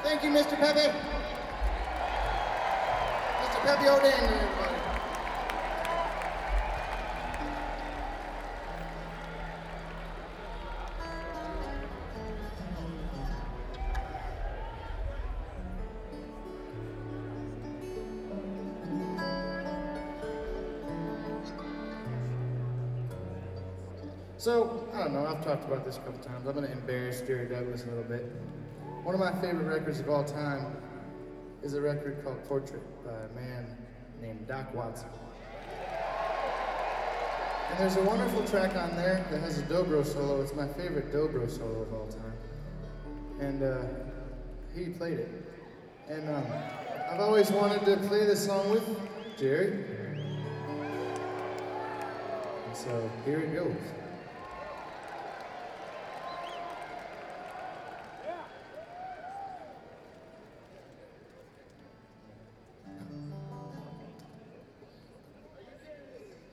Thank you, Mr. Pepe. Mr. Pepe O'Dandy, everybody. So, I don't know, I've talked about this a couple times. I'm going to embarrass Jerry Douglas a little bit. One of my favorite records of all time is a record called Portrait by a man named Doc Watson. And there's a wonderful track on there that has a dobro solo. It's my favorite dobro solo of all time. And he played it. And I've always wanted to play this song with Jerry. And so here it goes.